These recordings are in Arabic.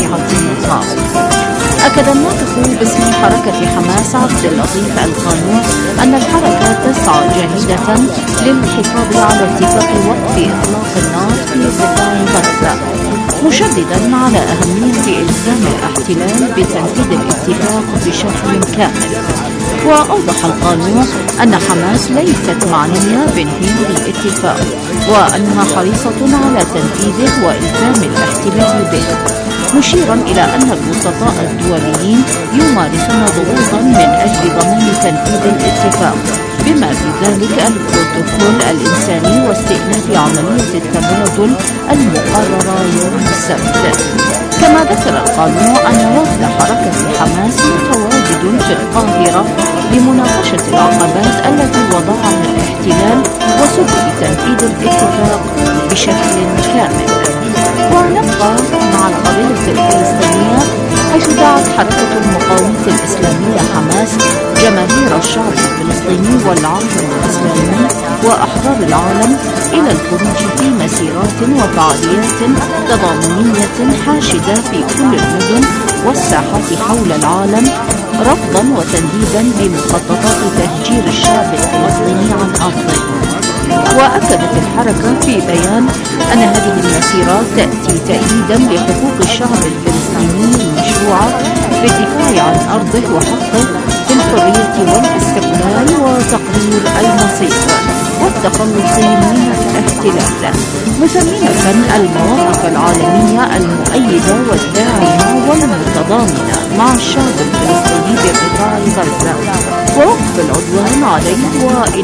أسلحة النظام. أكد الناطق باسم حركة حماس عبد اللطيف القانون أن الحركة تسعى جاهدة للحفاظ على اتفاق وقف إطلاق النار في قطاع غزة، مشددا على أهمية إلزام الاحتلال بتنفيذ الاتفاق بشكل كامل. وأوضح القانون أن حماس ليست معنية بانهيار الاتفاق، وأنها حريصة على تنفيذه وإلزام الاحتلال به، مشيرا إلى أن الوسطاء الدوليين يمارسون ضغوطا من أجل ضمان تنفيذ الاتفاق، بما في ذلك البروتوكول الإنساني واستئناف عملية التبادل المقررة يوم السبت. كما ذكر القانون أن وفد حركة حماس متواجد في القاهرة لمناقشة العقبات التي وضعها الاحتلال وسبل تنفيذ الاتفاق بشكل كامل. ونبقى مع القضية الفلسطينية، حيث دعت حركة المقاومة الإسلامية حماس جماهير الشعب الفلسطيني والعالم الإسلامي وأحرار العالم إلى الخروج في مسيرات وفعاليات تضامنية حاشدة في كل المدن والساحات حول العالم، رفضا وتنديدا بمخططات تهجير الشعب الفلسطيني عن أرضه. وأكدت الحركة في بيان أن هذه المسيرات تأتي تأييدا لحقوق الشعب الفلسطيني المشروعة بالدفاع عن أرضه وحقه في الحرية والاستقلال وتقرير المصير والتخلص من الاحتلال، مثمنة المواقف العالمية المؤيدة والداعمة والمتضامنة مع الشعب الفلسطيني بقطاع غزة ووقف العدوان عليه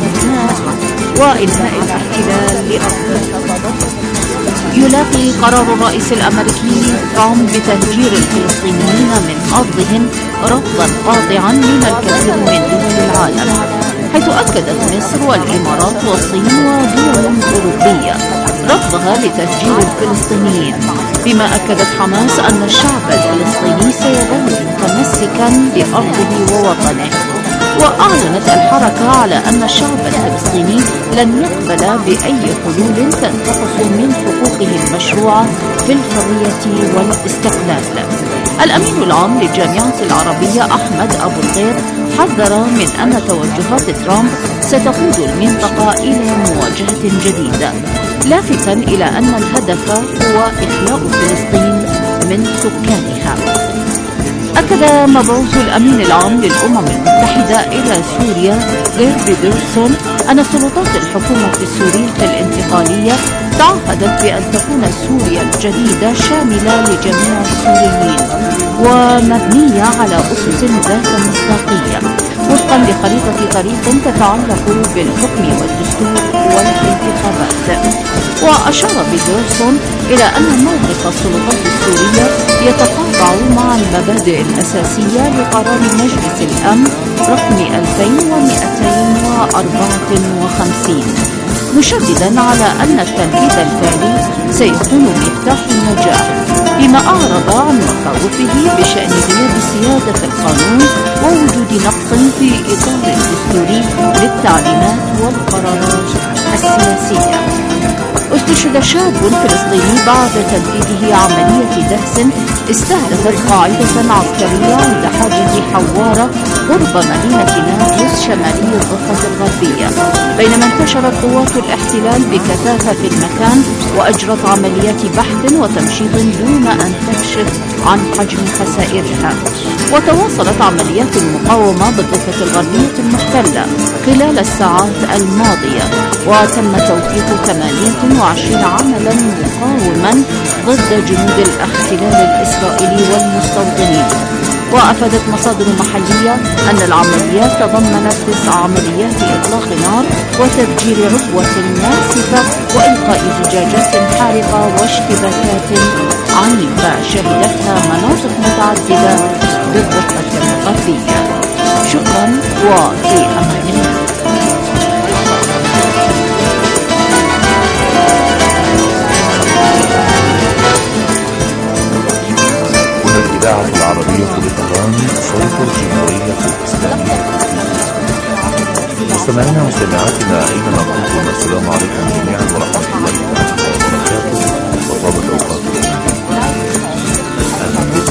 وإنهاء الاحتلال لأرضه. يلاقي قرار الرئيس الأمريكي ترامب بتهجير الفلسطينيين من أرضهم رفضا قاطعا من الكثير من دول العالم، حيث أكدت مصر والإمارات والصين ودول أوروبية رفضها لتهجير الفلسطينيين، بما أكدت حماس أن الشعب الفلسطيني سيظل متمسكا بأرضه ووطنه. وأعلنت الحركة على أن الشعب الفلسطيني لن يقبل بأي حلول تنتقص من حقوقه المشروعة في الحرية والاستقلال. الأمين العام للجامعة العربية أحمد أبو الخير حذر من أن توجهات ترامب ستقود المنطقة إلى مواجهة جديدة، لافتا إلى أن الهدف هو إخلاء فلسطين من سكانها. أكد مبعوث الأمين العام للأمم المتحدة إلى سوريا غير بيدرسون أن سلطات الحكومة السورية الانتقالية تعهدت بأن تكون سوريا الجديدة شاملة لجميع السوريين ومبنية على أسس ذات مصداقية وفقا لخريطة طريق تتعلق بالحكم والدستور والانتخابات. وأشار بيدرسون إلى أن موقف السلطات السورية يتقاطع مع المبادئ الأساسية لقرار مجلس الأمن رقم 2254، مشددا على أن التنفيذ الفعلي سيكون مفتاح النجاح، بما أعرض عن مخاوفه بشأن غياب السيادة القانون ووجود نقص في إطار الدستوري للتعليمات والقرارات السياسية. استشهد شاب فلسطيني بعد تنفيذه عملية دهس استهدفت قاعدة عسكرية عند حاجز حوارة قرب مدينة نابلس شمالي الضفة الغربية، بينما انتشرت قوات الاحتلال بكثافة في المكان وأجرت عمليات بحث وتمشيط دون أن تكشف عن حجم خسائرها. وتواصلت عمليات المقاومة بالضفة الغربية المحتلة خلال الساعات الماضية، وتم توثيق 28 عملا مقاوما ضد جنود الاحتلال الإسرائيلي والمستوطنين. وأفادت مصادر محلية أن العمليات تضمنت 9 عمليات إطلاق نار وتفجير عبوة ناسفة وإلقاء زجاجات حارقة واشتباكات عنيفة شهدتها مناطق متعددة بالضفة الغربية. شكرا وفي أمان الله. الإذاعة العربية بطهران صوت الجمهورية الإسلامية. مستمعينا ومستمعاتنا أينما كنتم، السلام عليكم جميعا ورحمة الله وبركاته وطابت أوقاتكم.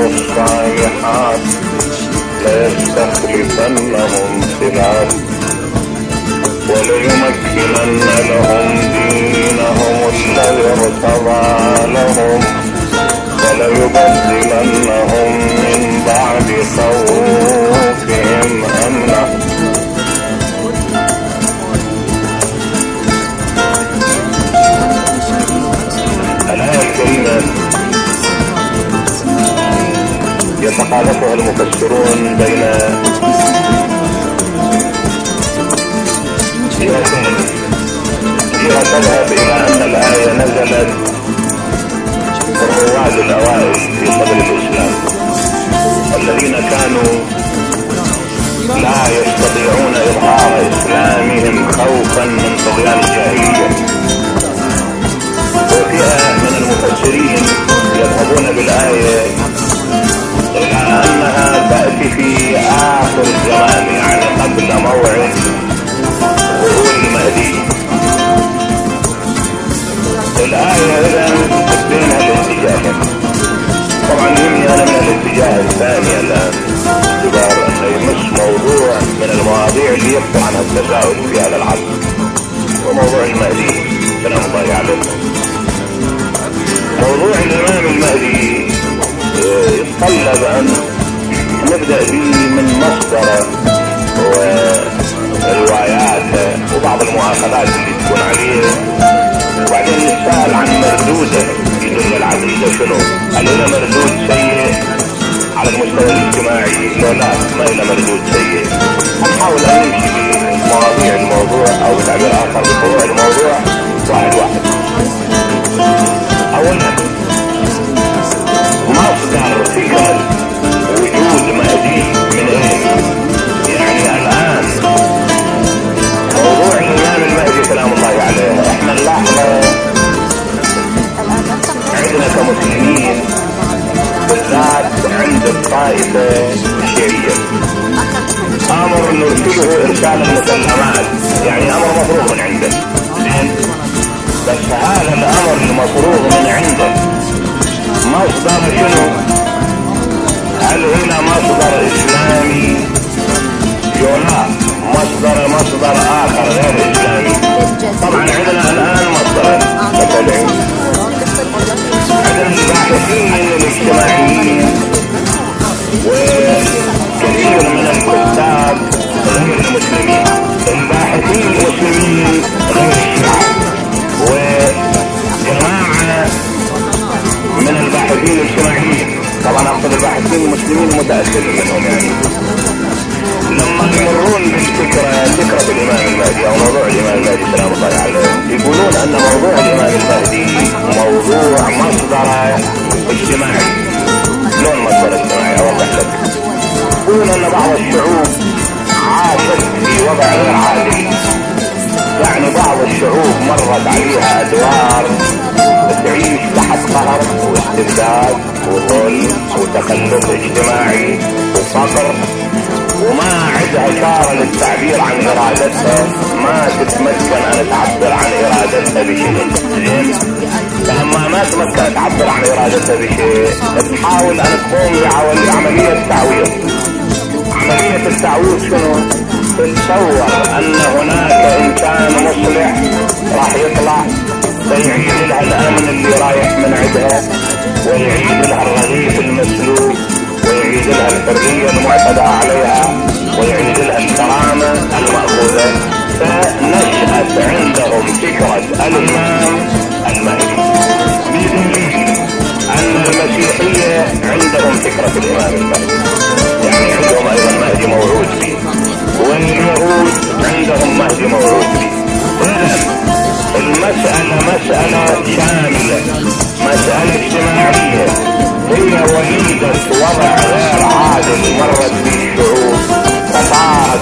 وعملوا الصالحات ليستخلفنهم في الأرض وليمكنن لهم دينهم الذي ارتضى لهم وليبدلنهم من بعد خوفهم أمنا. الآية الكريمة يتخالفها المفسرون بين جهتين. جهة تذهب إلى أن الآية نزلت الرواد الأوائل في صدر الإسلام الذين كانوا لا يستطيعون إظهار إسلامهم خوفا من طغيان الجاهلية. وفئة من المفسرين يذهبون بالآية إلى أنها تأتي في آخر الزمان، يعني قبل موعد ظهور المهدي. الآية إذن بينها الاتجاهين. طبعا يمني أنا من الاتجاه الثاني الآن باعتبار أنه يمس موضوع من المواضيع اللي يكثر عنها التساؤل في هذا العصر، وموضوع المهدي سلام الله عليه. موضوع الإمام المهدي يتطلب أن نبدأ به من مصدره ورواياته وبعض المؤاخذات اللي تكون عليه، وبعدين نسأل عن مردوده يدل العقيدة شنو، هل إلى مردود سيء على المستوى الاجتماعي؟ لو لا، ما إلى مردود سيء. نحاول أن نمشي بمواضيع الموضوع أو تعبير آخر بفروع الموضوع واحد واحد. أولا مصدر فكرة وجود مهدي من ايه؟ يعني الآن موضوع الإمام المهدي سلام الله عليه احنا نلاحظه عندنا كمسلمين بالذات عند الطائفة الشيعية، أمر نرسله إرسال المسلمات، يعني أمر مفروغ من عنده. بس هذا الأمر المفروغ من عنده مصدر شنو؟ هل هنا مصدر إسلامي؟ لا، مصدر آخر غير إسلامي. طبعا عندنا الآن مصدر مثلا عندنا الباحثين الاجتماعيين وكثير من الكتاب غير المسلمين، الباحثين المسلمين غير الشيعة، وجماعة من الباحثين الاجتماعيين. طبعا اقصد الباحثين المسلمين المتأثر منهم، يعني لما يمرون بالفكرة فكرة الامام المهدي او موضوع الامام المهدي سلام الله عليه، يقولون ان موضوع الامام المهدي موضوع مصدر اجتماعي. شلون مصدر اجتماعي؟ اوضح لك. يقولون ان بعض الشعوب عاشت في وضع غير عادي، يعني بعض الشعوب مرت عليها ادوار تعيش تحت قهر واستبداد وظلم وتخلف اجتماعي وفقر، وما عندها شارة للتعبير عن ارادتها، ما تتمكن ان تعبر عن ارادتها بشيء. فلما ما تمكن تعبر عن ارادتها بشيء تحاول ان تقوم بعملية تعويض. عملية التعويض شنو؟ تتصور ان هناك انسان مصلح راح يطلع فيعيد لها الامن اللي رايح من عندها، ويعيد لها الرغيف المسلوب، ويعيد لها الحرية المعتدى عليها، ويعيد لها الكرامة المأخوذة. فنشأت عندهم فكرة الإمام المهدي، بدليل أن المسيحية عندهم فكرة الإمام المهدي، يعني عندهم أيضا مهدي موعود به، واليهود عندهم مهدي موعود به. المسألة مسألة شاملة، مسألة اجتماعية، هي وليدة وضع غير عادل مرت به الشعوب، فصارت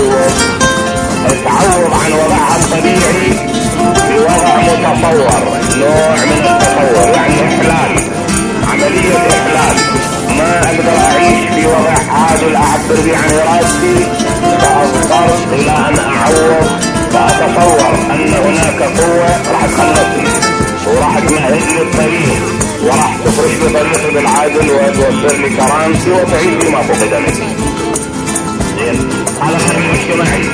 تتعوض عن وضعها الطبيعي بوضع متصور، نوع من التصور، يعني إحلال، عملية إحلال. ما أقدر أعيش في وضع عادل أعبر به عن إرادتي، فأضطر إلى أن أعوض، فأتصور أن هناك قوة راح تخلصني وراح تمهد لي الطريق وراح تفرش لي طريقي بالعدل وتوفر لي كرامتي وتعيد لي ما فقد مني. زين هذا الرأي الاجتماعي.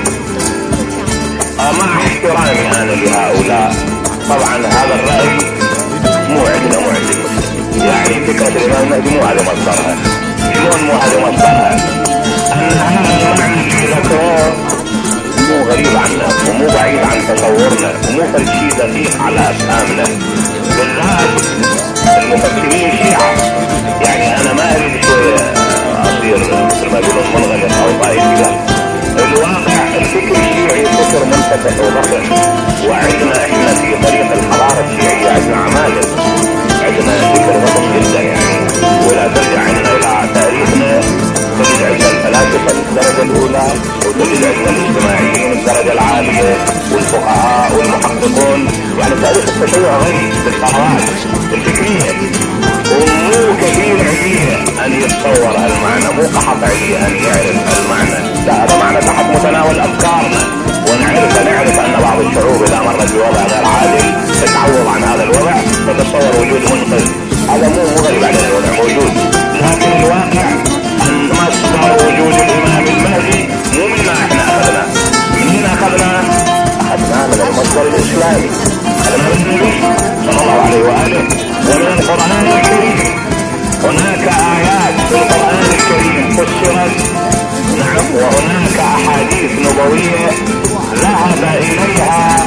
مع احترامي انا لهؤلاء طبعا هذا الرأي مو عندنا مو عند المسلمين. يعني فكرة الامام المهدي مو هذه مصدرها. شلون مو هذه مصدرها؟ ان هذا المعنى اللي ذكروه مو غريب عنا ومو بعيد عن تصورنا ومو شيء دقيق على افهامنا، بالذات المفكرين الشيعة. يعني انا ما اريد شوية اصير مثل ما يقولون منغلق او طائفي. الواقع الفكر الشيعي فكر منفتح وضخم، وعندنا احنا في طريق الحضارة الشيعية عندنا عمالة، عندنا فكر ضخم جدا يعني. ولا ترجع عندنا الى تاريخنا تجد عندنا الفلاسفة من الدرجة الاولى، وتجد عندنا الاجتماعيين من الدرجة العالية، والفقهاء والمحققون. يعني تاريخ التشيع غني بالثروات الفكرية، ومو كثير عليه ان يتصور المعنى، مو كحطعي ان يعرف المعنى. لا هذا معنى تحت متناول افكارنا، نعرف ان بعض الشعوب اذا مرت بوضع غير عادل تتعوض عن هذا الوضع فتتصور وجود منقذ. هذا مو غريب علينا، الوضع موجود. لكن الواقع ان مصدر وجود الامام المهدي مو منا احنا اخذنا. منين اخذنا؟ اخذنا من المصدر الاسلامي، اخذنا من النبي صلى الله عليه واله ومن القران الكريم. هناك آيات في القرآن الكريم فسرت، نعم، وهناك أحاديث نبوية ذهب إليها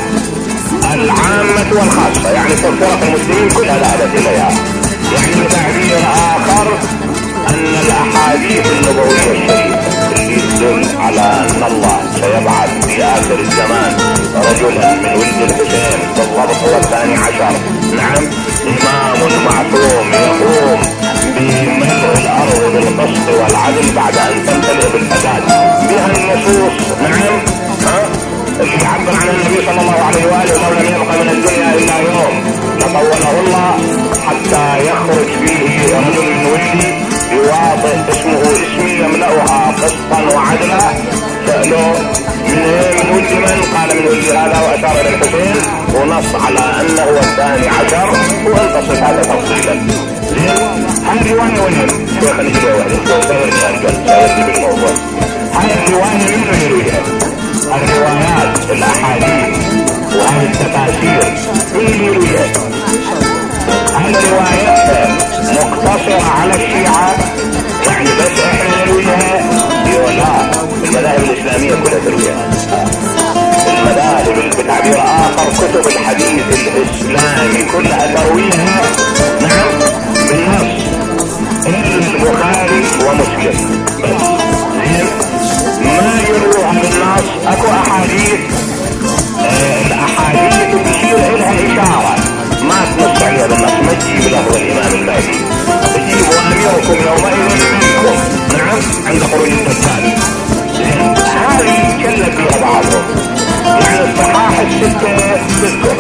العامة والخاصة. يعني فرق المسلمين كلها ذهبت إليها. يعني بتعبير آخر أن الأحاديث النبوية الشريفة اللي تدل على أن الله سيبعث في آخر الزمان رجلا من ولد الحسين بالضبط هو الثاني عشر، نعم، إمام معصوم يقوم بملء الأرض بالقسط والعدل بعد أن تمتلئ بالفساد، بها النصوص، نعم، اللي يعبر عن النبي صلى الله عليه وآله لو لم يبقى من الدنيا إلا يوم لطوله الله حتى يخرج فيه رجل من ولدي يواطئ اسمه اسمي يملأها قسطا وعدلا. سألوا من ولد من؟ قال من ولد هذا، وأشار إلى الحسين ونص على أنه هو الثاني عشر، وانتصف هذا تفصيلا. هذه رواية وين؟ شيخ الإجابة وحده سيرجي بالموضوع. هذه الرواية من يرويها؟ الروايات الأحاديث وهذه التفاسير من يرويها؟ هذه الروايات مقتصرة على الشيعة يعني بس احنا نرويها؟ لا، المذاهب الإسلامية كلها ترويها. المذاهب بتعبير آخر كتب الحديث الإسلامي كلها ترويها، نعم، بالنص إلا البخاري ومسلم بس. ما يروها بالنص. اكو احاديث الاحاديث تشير الها اشاره ما تنص عليها بالنص، ما تجيب لفظ الامام المهدي، تجيب واميركم يومئذ منكم، نعم، عند خروج الدجال. هذه يتكلم فيها بعضهم. يعني الصحاح الستة تذكر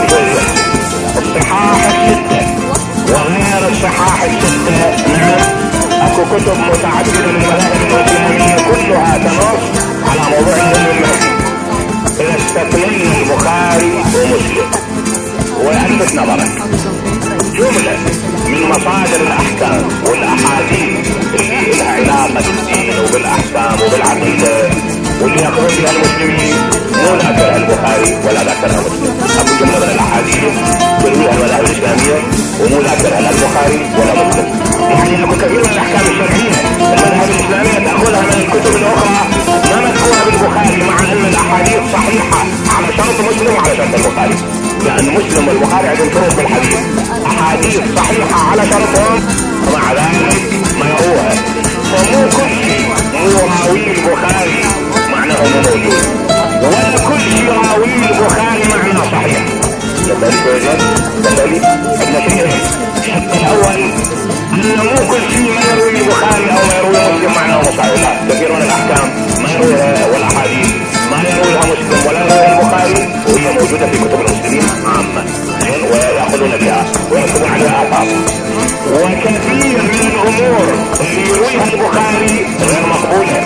الصحاح الستة وغير الصحاح الستة، نعم، اكو كتب متعددة للمذاهب الاسلامية كلها تنص على موضوع الامام المهدي. اذا استثنينا البخاري ومسلم والفت نظرك جملة من مصادر الاحكام والاحاديث اللي لها علاقة بالدين وبالاحكام وبالعقيدة واللي ياخذون بها المسلمين مو ذاكرها البخاري ولا ذاكرها مسلم. اكو جملة من الاحاديث ترويها المذاهب الاسلامية ومو ذاكرها لا البخاري ولا مسلم. يعني اكو كثير من الاحكام الشرعية المذاهب الاسلامية تاخذها من الكتب الاخرى ما مذكورة بالبخاري، مع ان الاحاديث صحيحة على شرط مسلم وعلى شرط البخاري، لان مسلم والبخاري عندهم شروط بالحديث، احاديث صحيحة على شرطهم ومع ذلك ما يروها. فمو كل شيء مو راوي البخاري معناه مو موجود، ولا كل شيء راوي البخاري معناه صحيح. تبالي عندنا شيئين. الشق الاول ان مو كل شيء ما يروي البخاري او ما يروي مسلم معناه صحيح، لا، كثير من الاحكام ما يرويها والاحاديث ما يرويها مسلم ولا يرويها البخاري وهي موجوده في كتب المسلمين عامه، وياخذون بها ويكتبون عليها اثار. وكثير من الامور اللي يرويها البخاري غير مقبوله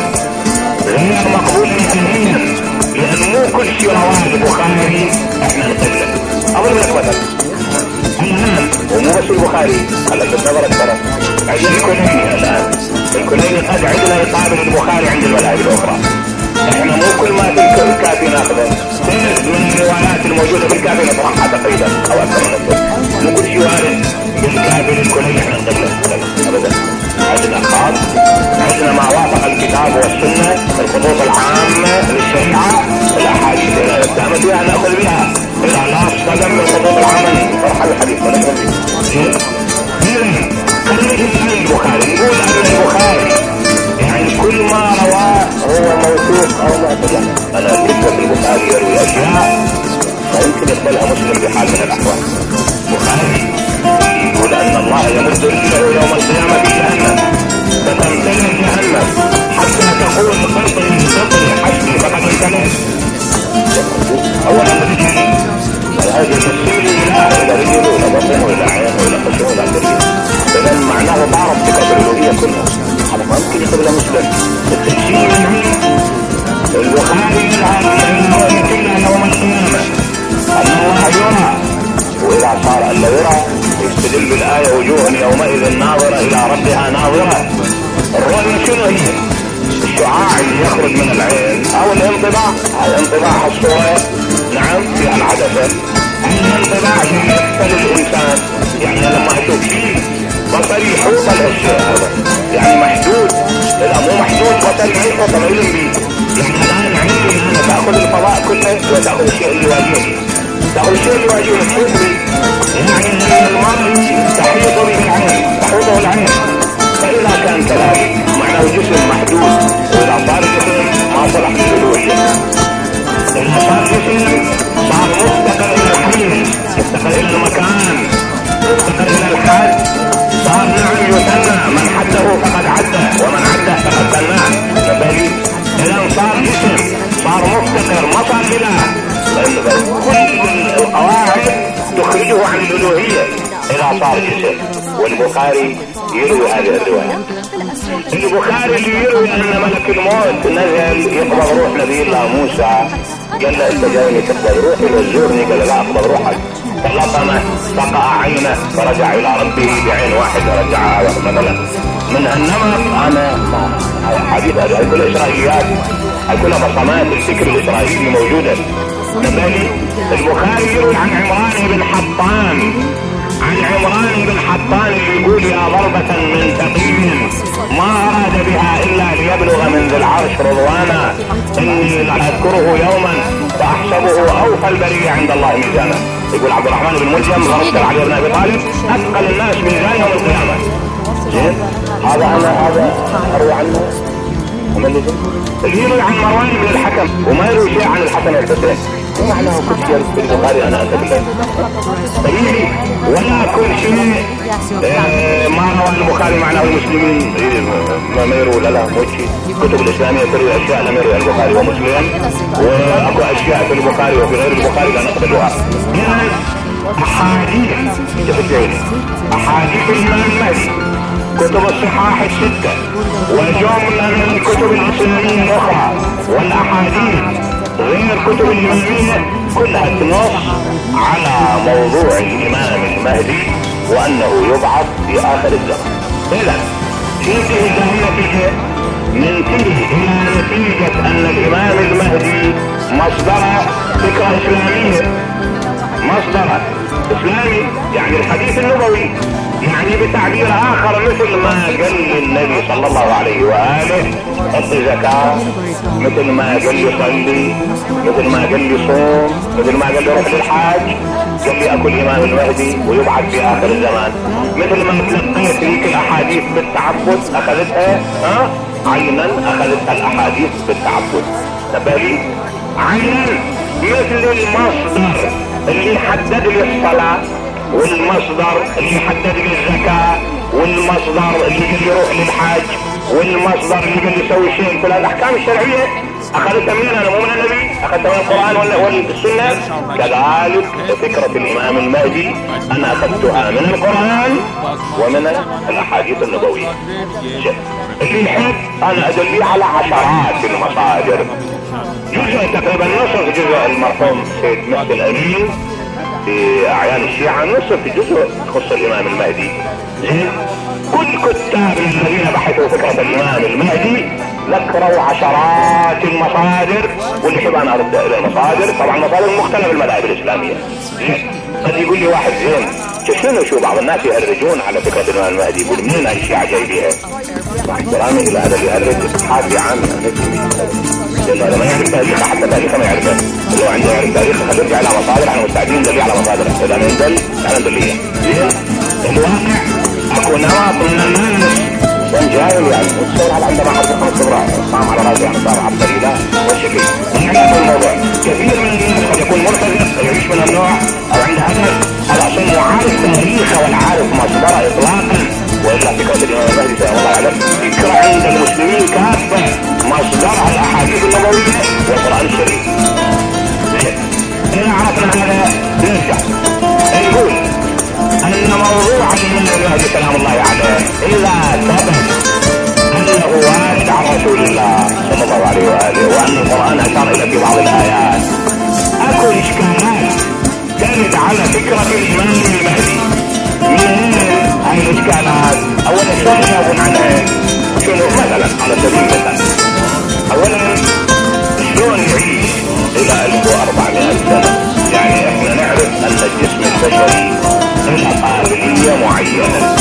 نهائيا، لان مو كل شيء رواه البخاري احنا نقبله. اضرب لك مثلا الان ومو بس بس البخاري على نظرك ترى عندنا الكليني الان، الكليني قد عندنا يقابل البخاري عند المذاهب الاخرى. احنا مو كل ما في الكافي ناخذه، ثلث من الروايات الموجوده في الكافي نطرحها تقريبا او اكثر من الثلث. مو كل شيء وارد بالكافي للكليني احنا نقبله ابدا. عندنا خاص، عندنا ما وافق الكتاب والسنه، الخطوط العامه للشريعه، الاحاديث اللي نستعمل فيها ناخذ بها، اذا لا استخدم من الخطوط العامه نطرح الحديث ونقبل به. خلينا نسال البخاري، نقول ان البخاري يعني كل ما رواه هو موثوق او معتبر. انا بالنسبه للبخاري يروي اشياء لا يمكن يقبلها مسلم بحال من الاحوال. البخاري يقول ان الله يمد رجله يوم القيامه في جهنم فتمتلئ جهنم حتى تقول قطري قطري حسبي فقد امتلئ. اولا هذا يمثل اله الى رجله الى بطنه الى عينه الى خشمه الى كرسيه، اذا معناه ضارب ثقه الالوهيه كلها. هذا ما يمكن يقبل مسلم. التفسير البخاري يذهب كلها يوم القيامه ان الله يرى، واذا صار الا يرى يستدل بالايه وجوه يومئذ ناظره الى ربها ناظره. الرؤيه شنو هي؟ الشعاع اللي يخرج من العين او الانطباع، انطباع الصوره نعم في العدسه، الانطباع اللي يقتل الانسان. يعني لما اشوف شيء بصري يحوط الاشياء هذا يعني محدود، اذا مو محدود بصري ما يحوط علم بي. يعني الان عندي انا تاخذ الفضاء كله وتاخذ الشيء اللي يواجهني، تاخذ الشيء اللي يواجهني تحوط بي. يعني المرء تحيط به العين، تحوطه العين. فاذا كان كذلك معناه جسم محدود، واذا صار جسم ما صلح للالوهيه. اذا صار جسم صار مفتقر الى الحين، مفتقر الى المكان، مفتقر الى الحد، صار نعم يثنى، من حده فقد عده ومن عده فقد ثناه. نبالي اذا صار جسم صار مفتقر ما صار اله. كل القواعد تخرجه عن الالوهيه اذا صار جسم. والبخاري يروي هذه الروايه. البخاري اللي يروي ان ملك الموت نزل يقبض روح نبي الله موسى، قال له انت جايني تقبض روحي وتزورني؟ قال لا اقبض روحك. فلطمه فقع عينه فرجع الى ربه بعين واحده رجعها مثلا من النمط. انا حديث هذه كل اسرائيليات، كل بصمات الفكر الاسرائيلي موجوده. نبالي البخاري يروي عن عمران بن حطان، عن عمران بن حطان اللي يقول يا ضربة من تقيم ما أراد بها إلا ليبلغ من ذي العرش رضوانا، إني لأذكره يوما فأحسبه أوفى البرية عند الله ميزانا. يقول عبد الرحمن بن ملجم ضربت علي بن أبي طالب أثقل الناس ميزان يوم القيامة. هذا أروي عنه. اللي يروي عن مروان بن الحكم وما يروي شيء عن الحسن والحسين ومعناه كل شيء في البخاري انا اتكلم طبيعي، ولا كل شيء ما روى البخاري معناه المسلمين ما يروي. لا مو شيء. الكتب الاسلاميه تروي اشياء لم يرويها البخاري ومسلم، واكو اشياء في البخاري وفي غير البخاري لا نقبلها. يعني احاديث الامام المهدي، كتب الصحاح الستة وجملة من الكتب الإسلامية الأخرى والأحاديث غير كتب الإمامية كلها تنص على موضوع الإمام المهدي وأنه يبعث في آخر الزمن. إذا ننتهي إلى نتيجة أن الإمام المهدي مصدر فكرة إسلامية، مصدر إسلامي يعني الحديث النبوي، يعني بتعبير آخر مثل ما قال النبي صلى الله عليه وآله أعطي زكاة، مثل ما قال لي صلي، مثل ما قال لي صوم، مثل ما قال لي روح للحاج، قال لي أكل إمام المهدي ويبعث في آخر الزمان. مثل ما تلقيت ليك الأحاديث بالتعبد أخذتها عينا، أخذتها الأحاديث بالتعبد. نبالي عينا مثل المصدر اللي حدد لي الصلاة، والمصدر اللي حدد لي الزكاة، والمصدر اللي قال لي روح للحاج، والمصدر اللي قال لي سوي شيء. كل الأحكام الشرعية أخذتها منين؟ أنا مو من النبي، أخذتها من القرآن والسنة. كذلك فكرة الإمام المهدي أنا أخذتها من القرآن ومن الأحاديث النبوية. اللي يحب أنا أدلي على عشرات المصادر. جزء تقريبا نصف جزء المرحوم سيد مهدي الأمين في اعيان الشيعة نصف جزء تخص الامام المهدي. زين كل كتاب الذين بحثوا فكرة الامام المهدي ذكروا عشرات المصادر، واللي يحب انا ارد الى المصادر، طبعا مصادر مختلفة المذاهب الاسلامية. قد يقول لي واحد زين شو بعض الناس يهرجون على فكرة الامام المهدي، يقول منين هاي الشيعة جايبيها؟ مع احترامي الى هذا اللي يهرج حاسي عام لانه هذا ما يعرف تاريخه، حتى تاريخه ما يعرفه. لو عنده يعرف تاريخه خلينا على مصادر، احنا مستعدين ندل على مصادر، اذا ما ندل احنا ندليه. زين الواقع اكو نمط من الناس جاهل يعني متصور على عندما حصل 5 صبرات صام على راسه يعني صار عبقري لا والشكل يعني الموضوع. كثير من الناس قد يكون مرتزق يعيش من النوع او عنده هدف هذا عشان عارف تاريخه ولا عارف مصدره اطلاقا، والا فكره الامام المهدي والله اعلم فكره عند المسلمين كافه مصدرها الاحاديث النبويه والقران الشريف. اذا عرفنا هذا نرجع نقول ان موضوع الامام المهدي سلام الله عليه اذا ثبت انه وارد عن رسول الله صلى الله عليه واله، وان القران اشار الى في بعض الايات، اكو اشكالات ترد على فكره الامام المهدي. من هاي الاشكالات اولا شلون يجاوبون عنها؟ شنو مثلا على سبيل المثال اولا شلون يعيش الى 1400 سنه؟ يعني احنا نعرف ان الجسم البشري له قابليه معينه،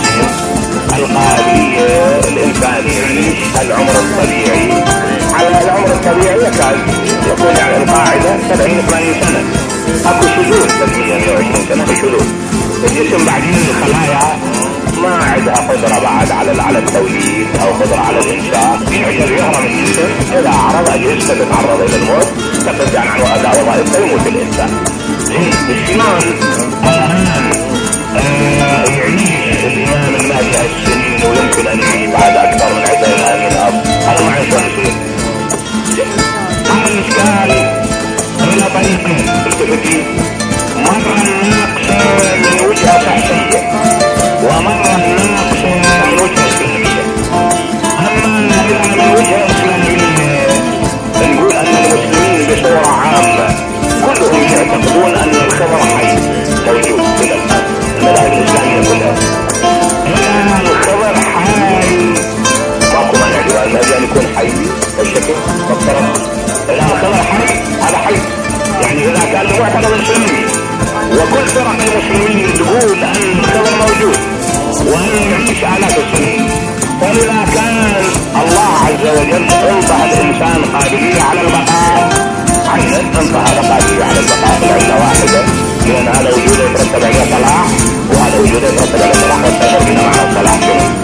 القابليه الانسان يعيش العمر الطبيعي على العمر الطبيعي يكاد يكون يعني القاعده 70-80 سنه. اكو شذوذ 120 سنه في شذوذ. الجسم بعدين الخلايا ما عندها قدره بعد على التوليد او قدره على الانشاء، يهرم الجسم اذا عرض اجهزته تتعرض الى الموت تقف يعني عن اداء وظائفه يموت الانسان. شلون الان يعيش الامام المهدي هالسنين ويمكن ان يعيش بعد اكثر من 20 اب؟ هذا ما شلون يصير؟ هذا الاشكال الى طريقين التفتي، مره ناقصه من وجهه صحيه ومره ناقصه من وجهه اسلاميه. اما من وجهه اسلاميه نقول ان المسلمين بصوره عامه كلهم يعتقدون ان الخبر حي موجود الى الان، المذاهب الاسلاميه كلها الى الخبر حي ماكو مانع لهذا ان يكون حي بالشكل مفترض. الى الخبر حي هذا حي يعني اذا كان معتقد السني وكل فرق المسلمين تقول ان الخبر موجود وان يعيش الاف السنين، فاذا كان الله عز وجل انطى الانسان قابليه على البقاء عينا انطى هذا قابليه على البقاء العله واحده، لان هذا وجوده يترتب عليه صلاح وهذا وجوده يترتب عليه صلاح والتفرق بين معنى الصلاح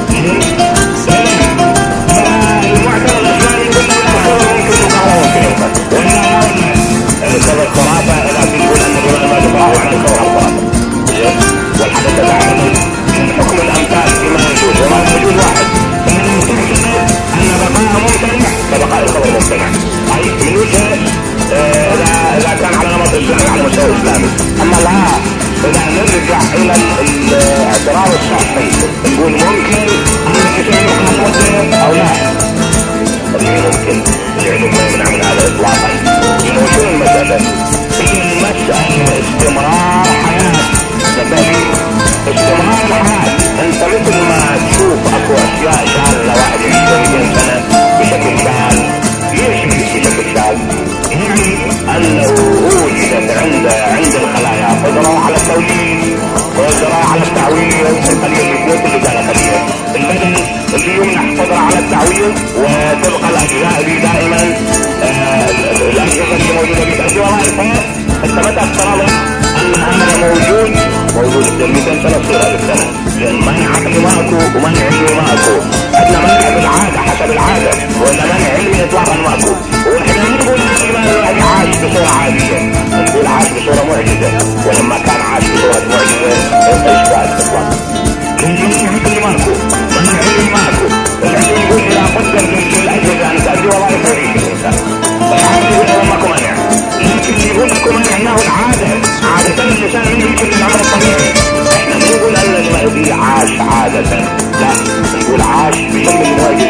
المعتقد الاسلامي يقول ان الخبر ممكن يقرا ممكن ينقل، ولا الخبر خرافه اذا تقول ان الامام ما تقرا عن الخبر خرافه. والحدث تعلم من حكم الامثال فيما يجوز وما يجوز واحد، فمن تعتقد ان بقاء ممتنع فبقاء الخبر ممتنع. اي من وجهه اذا كان على نمط اسلامي على مستوى اسلامي. اما لا اذا نرجع الى الاعتراف الصحي نقول ممكن ان الانسان يقرا مده او لا، ممكن العلم ما يمنع من هذا اطلاقا. لانه شنو المساله؟ هي المساله استمرار حياه البشر، استمرار الحياه. انت مثل ما تشوف اكو اشياء شاذه واحد يعيش 200 سنه بشكل شاذ، ليش بشكل شاذ؟ يعني انه وجدت عند الخلايا قدره على التوليد قدره على التعويض، الخليه اللي تموت اللي كان خليه، البدن اللي يمنح قدره على التعويض وتبقى الاجزاء دي دائما الاجهزه اللي موجوده في تأدي وظائفها. انت متى افترضت ان هذا موجود 200 سنه تصير 1000 سنه، لان منع عقلي ماكو ومنع علمي ماكو، عندنا منع بالعاده حسب العاده ولا منع علمي اطلاقا ماكو. واحنا نقول الامام المهدي عاش بصوره عاديه، نقول عاش بصوره معجزه، ولما كان عاش بصوره معجزه انت اشكال اطلاقا. منع عقلي ماكو، منع علمي ماكو، العلم يقول اذا قدر للاجهزه ان تؤدي وظائف يعيش الانسان، فالعقل يقول ماكو منع، لكن يقول لكم منع انه العاده، عاده الانسان من يمكن العمل الطبيعي. احنا نقول ان المهدي عاش عاده، لا نقول عاش بشكل معجزي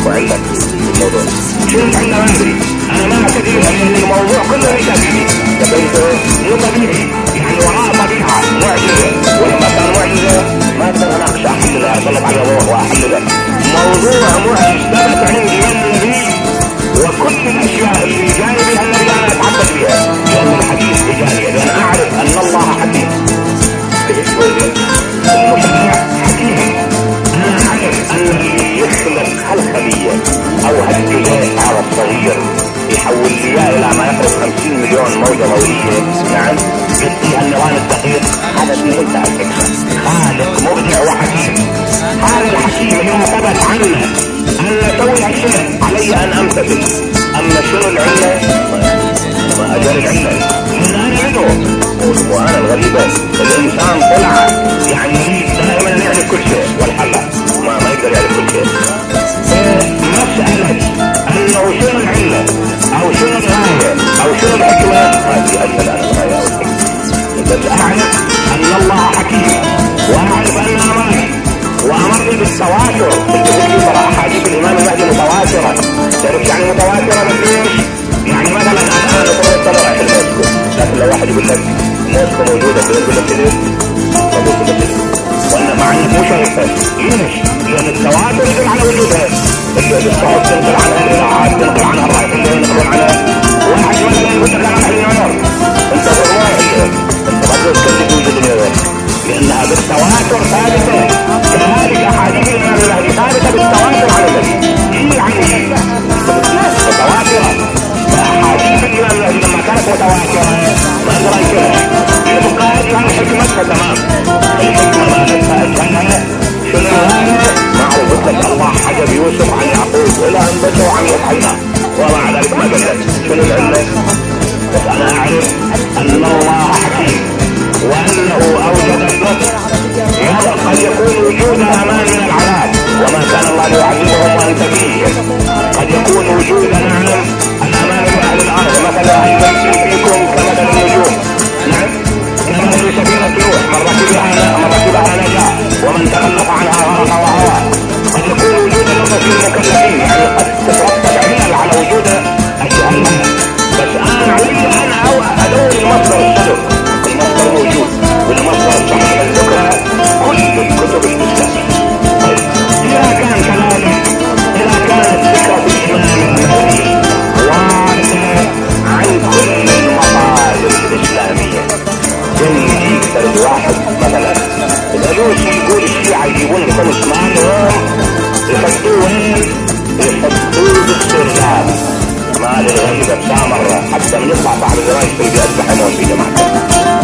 شو عندك الموضوع؟ شو العلة ما ادري، انا ما اعتقد لان الموضوع كله ليس فيه مو طبيعي، يعني وراء طبيعة معجزة، ولما كان معجزة ما كان اناقش احللها، اسلط على ضوء واحللها. موضوع معجز ثبت عندي النبي، وكل الاشياء اللي جاي بها النبي انا اتعبد بها، لان الحديث بجاني، لان اعرف ان الله حكيم. المشرع حكيم، انا اعرف ان اللي يخلق هالخلية او هالجزيء هذا الصغير يحول لي الى ما يقرب 50 مليون موجة ضوئية، نعم، يديها النظام الدقيق، هذا في منتهى الحكمة. خالق مبدع وحكيم، هذا الحكيم اللي ثبت عنه ان اسوي هالشيء علي ان امتثل. اما شنو العلة؟ ما اجل العلة، لان انا منه. وانا الغريبة الانسان طلع يعني دائما يعرف كل شيء، والحلا ما يقدر يعرف كل شيء. مسألة انه شنو العلة او شنو الغاية او شنو الحكمة، ما في اسأل عن الغاية او الحكمة، بس اعرف ان الله حكيم، واعرف ان امرني وامرني بالتواتر. بالتفكير ترى احاديث الامام المهدي متواترة، تعرف يعني متواترة بس يعني مثلا انا اطلع رايح الموسكو، لكن لو واحد يقول لك موسكو موجودة في يقول لك ليه؟ موجودة كده، وانا مع انك مو شايفها. ليش؟ لان التواتر يدل على وجودها، الصحف تنقل عنها، الاذاعات تنقل عنها، الرايحين ينقلون عنها. واحد مثلا يقول لك انا رايح نيويورك، انت رايح انت ما تكذب وجود نيويورك، لانها بالتواتر ثابتة. كذلك احاديث الامام المهدي ثابتة بالتواتر عن النبي، هي عن النبي متواترة. فاحاديث الامام المهدي لما كانت متواترة ما اقدر انكرها، يبقى هذه حكمتها تمام. الحكمة ما نتفاجئها شنو هذا؟ معروف لك الله حجب يوسف عن يعقوب الى ان بكوا عن يضحينا، ومع ذلك ما قلت شنو العلة؟ بس انا اعرف ان الله حكيم، وانه اوجد النصر. قد يكون وجود امان من العذاب، وما كان الله ليعذبهم وانت فيهم. قد يكون وجود الامان من اهل الارض، مثل ان فيكم كمثل النجوم، نعم، كمثل سفينة نوح، من ركبها نجا ومن تخلف عنها غرق وهوى. قد يكون وجود النصر في المكلفين، يعني قد تترتب علل على وجود الجهنم، بس انا علي انا ادور المصدر الصدق. المصدر موجود، والمصدر صحيح الذكرى كل الكتب الاسلامية. اذا كان كذلك، اذا كانت فكرة الامام المهدي وارثة عن كل المصادر الاسلامية، زي يقدر واحد مثلا الالوسي يقول الشيعة يجيبون لكم اسمانهم يحطوه وين؟ يحطوه بالسرداب. ما للغريبة بساعة مرة حتى من يطلع صاحب الجرايد في يتزحمون في جماعة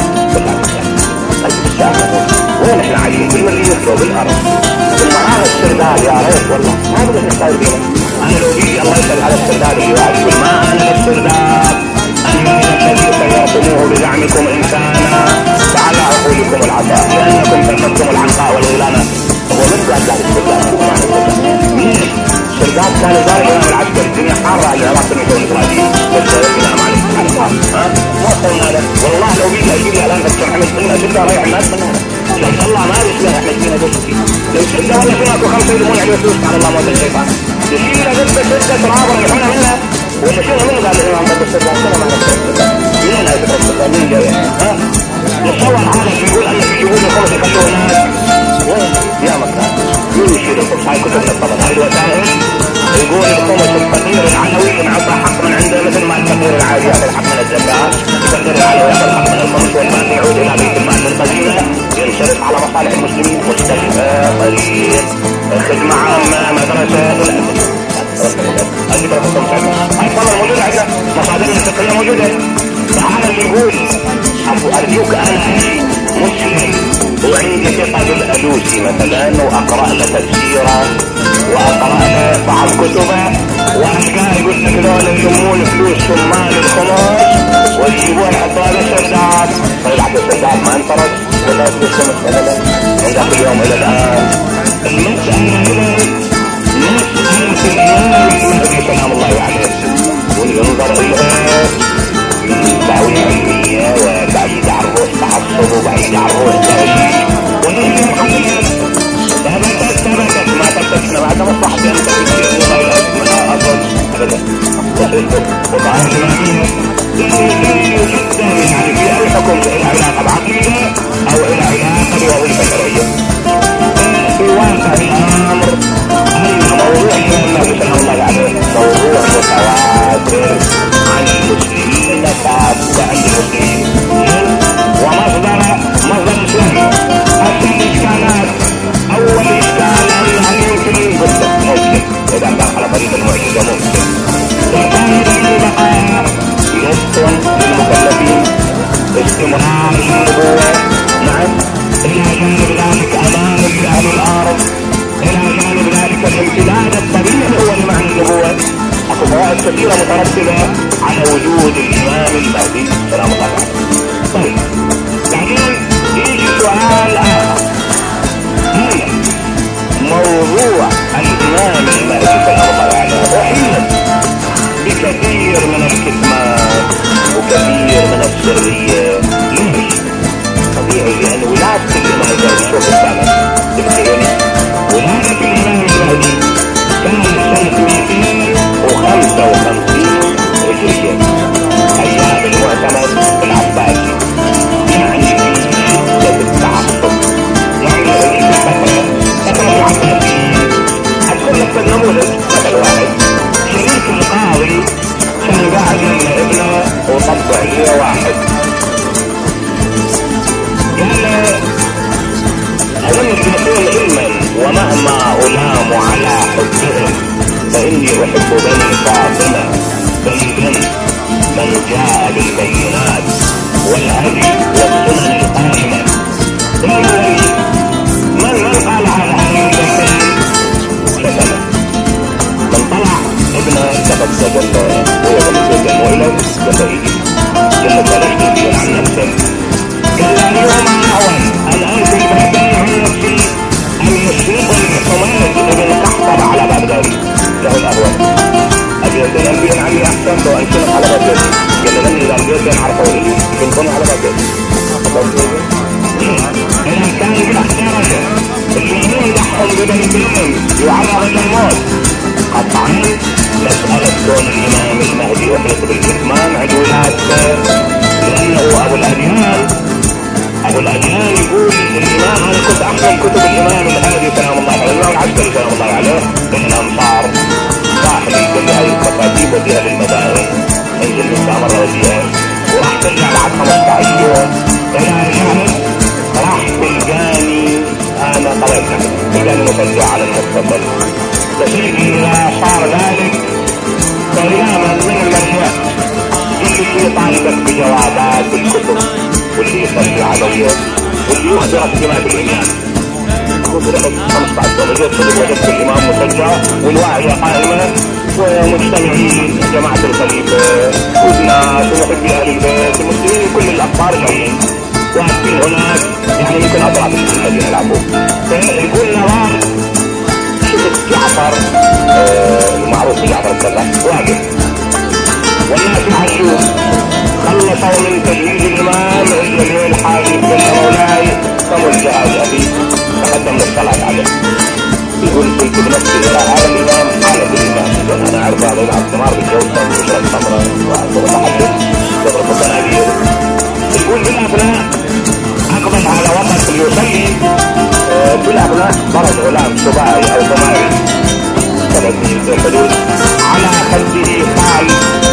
وين احنا عايشين؟ بالمريخ وبالارض، بالمرار السرداب. يا ريت والله ما بدنا نستعيد بينا. انا لو بيجي الله يسأل على السرداب اللي واحد يقول ما انا السرداب الذي سيرتموه بزعمكم انسانا فعلى عقولكم العطاء لانكم تركتم العنقاء والغلانة. هو من قال ذلك السرداب؟ السرداب كان ضارب من العسكر، الدنيا حارة على العراق المثل الاسرائيلي، بس ينام عليه ما وصلنا له. والله لو بيجي اجيب لي الان بس محمد قلنا جدا رايح الناس من هنا، ليس الله ما يشبه احنا فينا جسدي، ليس انت ولا فينا كل 5 يلمون عليه فلوس على الله موت الشيطان. يشيل جسد شدة ترابا يحونا منها ونشيلها منه. قال الامام بدر السرداب سنة ما نفسه منين هاي فكرة السرداب؟ مين جاية؟ نتصور هذا يقول انك يجيبون الخمس يخلوه الناس وين؟ يا مكان مين يشيل الخمس؟ هاي كتبنا طبعا هاي الوسائل. يقول الخمس الفقير العلوي ينعطى حق من عنده مثل ما الفقير العادي ياخذ حق من الزكاة، الفقير العلوي ياخذ حق من الخمس، والمال يعود الى بيت المال للقبيلة ينصرف على مصالح المسلمين، مستشفى، طريق، خدمة عامة، مدرسة، هذه دراسة الخمس عندنا. هاي طبعا موجودة عندنا، مصادرنا الفقهية موجودة. فهذا اللي يقول أرجوك أنا مسلم وعندي ثقة بالألوسي مثلا، وأقرأ له تفسيره وأقرأ له بعض كتبه، وألقاه يقول لك دول يلمون فلوس ثمان الخمس ويجيبون يحطوها له سرداب. طيب حتى السرداب ما انطرد ولا فلوس المسألة عندك اليوم إلى الآن. المسألة مسألة الإمام المهدي سلام الله عليه، وينظر إليه دعوية علمية وبعيد عن روح تعصب وبعيد عن روح تهجير، وهي محمد ثبتت ما ثبتتنا ما تمصح بأنت في الشيء واحدة. وقال الإمامية جدا يعني في أي حكم إلى علاقة بعقيدة أو إلى علاقة بوظيفة شرعية. في واقع الأمر أن موضوع النبي صلى الله عليه وسلم موضوع متواتر عن المسلمين كافة عن المسلمين ومصدر إسلامي. أصل الإشكالات أول إشكال أن يمكن ممكن إذا دخل طريق المعجزة ممكن وكان البقاء يسكن للمكلفين استمرار النبوة. نعم إلى جانب ذلك أمان لأهل الأرض، إلى جانب ذلك الامتداد الطبيعي هو لمعنى النبوة. أكو فوائد كثيرة مترتبة على وجود الإمام المهدي سلام الله عليه. طيب بعدين يجي سؤال آخر، هل موضوع الإمام المهدي سلام الله عليه رحيم بكثير من الكتمان وكثير من السرية؟ ليش؟ طبيعي لأن ولادة الإمام المهدي شوف السنة تبتغني ولادة الإمام المهدي كانت سنة 255 هجرية أيام المعتمد العباسي، يعني في شدة التعصب، يعني في فترة العباسيين. أذكر لك النموذج مثل واحد، شريك القاضي كان قاعد يمنع ابنه وطبع ليه واحد قال ألم تكون علما ومهما ألام على حبهم فإني أحب بني فاطمة بني من جاء بالبينات والهدي والسنن القائمة. من قال هذا عن البيتين شتمه، من طلع ابنه تبت ويقول البيتين وإليه قال بلاش تنزل عن نفسك. قال اليوم أعون أن أنزل بيتين عن نفسي أن يشرقني حميد ابن قحطب على بغداد له الأهوال. أبيتين أنبياء عني أحسن لو أنشنق على بغداد. قال لن إذا البيتين عرفوا لي كنتم على بغداد. إذا كان بالأحجارة اللي يضحهم ببيتين يعرض للموت قطعا. مسألة كون الإمام المهدي يحرص بالكتمان عند ولادته لأنه أبو الأديان يقول الإمام أنا كنت أحفظ كتب الإمام الهادي سلام الله عليه الإمام العسكري سلام الله عليه من الأنصار راح ينزل هذه الكتاتيب وديها للمدائن انزل مستعمرة وديها وراح ترجع بعد 15 يوم إلى رجعت راح تلقاني أنا قريت تلقاني مفجع على المستقبل. لكن إذا صار ذلك قياما من المرجوات اللي طالبك بجوابات الكتب واللي يصلي عليه واللي يخبرك جماعة الإمام. أقول لك 15 يوم وجدت الإمام مسجع والواعية قائمة ومجتمعين جماعة الخليفة والناس ومحبي أهل البيت المسلمين كل الأخبار جايين واقفين هناك يعني يمكن أطلع بالمدينة يلعبوا. فيقول نوار شفت جعفر المعروف بجعفر السلاح واقف والناس يعجون خلصوا من تجهيز الإمام الليل حاجب قال مولاي قموا الجهاز أبي تقدم للصلاة عليه. يقول كنت بنفسي إلى هذا الإمام حالة الإمام أنا أعرف هذا يلعب ثمار بالجوسة ويشرب خمرة ومتحدث يضرب التنابير. يقول بالأبناء أقبل على وقت يصلي بالأبناء ضرب غلام سباعي أو ثماري 3 حدود على خده خال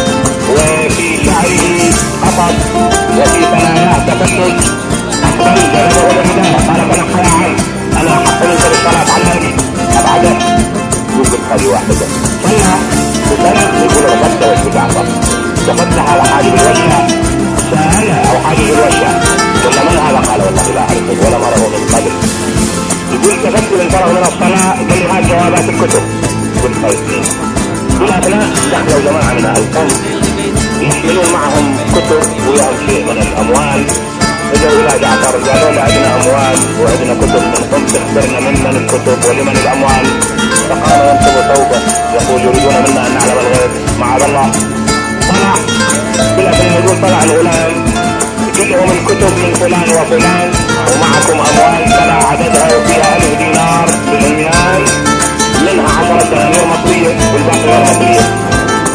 وفي شعره قطب وفي ثناياه تفتت أقبل جلبه الهداية قال فنحيا عنه أنا أحق منك بالصلاة على النبي أبعده يوجد هذه واحدة صلى بسنة يقول ربطة وشجعفر وفتح على حاجب الوجه سأله أو حاجب الوجه قل من هذا قال والله لا أعرفه ولا مرة من قبل. يقول تفتت من فرغ من الصلاة قال لي هذه جوابات الكتب قلت طيب بالأبناء دخلوا جماعة من القوم يحملون معهم كتب وياهم شيء من الأموال. إجوا إلى جعفر قالوا له عندنا أموال وعندنا كتب منكم تخبرنا ممن الكتب ولمن الأموال. فقال ينصب توبة يقول يريدون منا أن نعلم الغيب معاذ الله. طلع بالأبناء يقول طلع الغلام جلهم الكتب من فلان وفلان ومعكم أموال تلا عددها وفيها 1000 دينار بالعميان منها 10 دنانير مصرية والباقي غير مصرية.